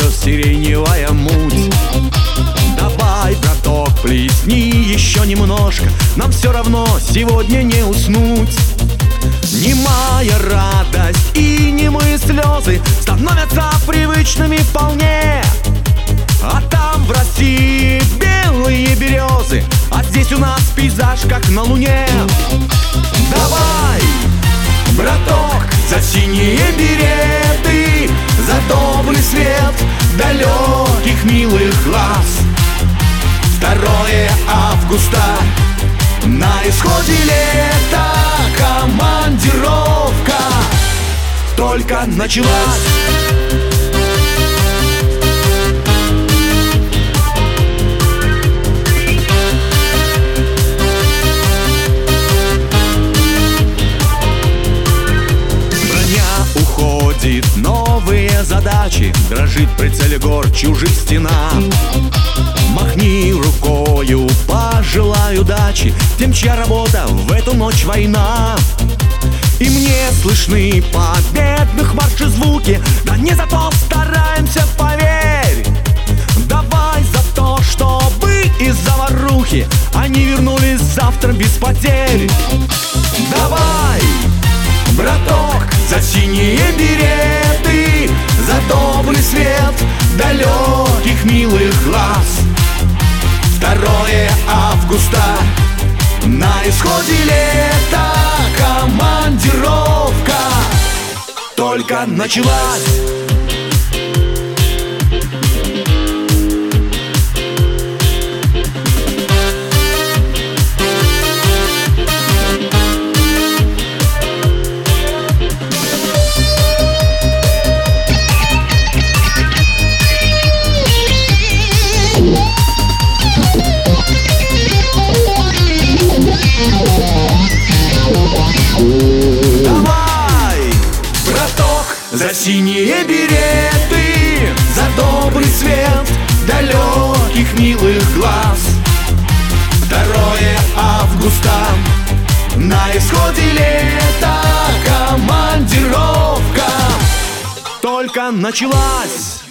слез сиреневая муть. Давай, браток, плесни еще немножко, нам все равно сегодня не уснуть. Немая радость и немые слезы становятся привычными вполне. А там в России белые березы, а здесь у нас пейзаж как на Луне. Давай, браток, за синие береты, за добрый свет далеких милых глаз. 2 августа, на исходе лета, командировка только началась. Новые задачи, дрожит прицеле гор чужих стена. Махни рукою, пожелай удачи тем, чья работа в эту ночь война. И мне слышны победных марши звуки, да не за то стараемся, поверь. Давай за то, чтобы из заварухи они вернулись завтра без потерь. Давай, браток, за синие береты, за добрый свет далеких милых глаз. 2 августа, на исходе лета, командировка только началась. Давай, браток, за синие береты, за добрый свет далеких милых глаз. 2 августа, на исходе лета, командировка только началась.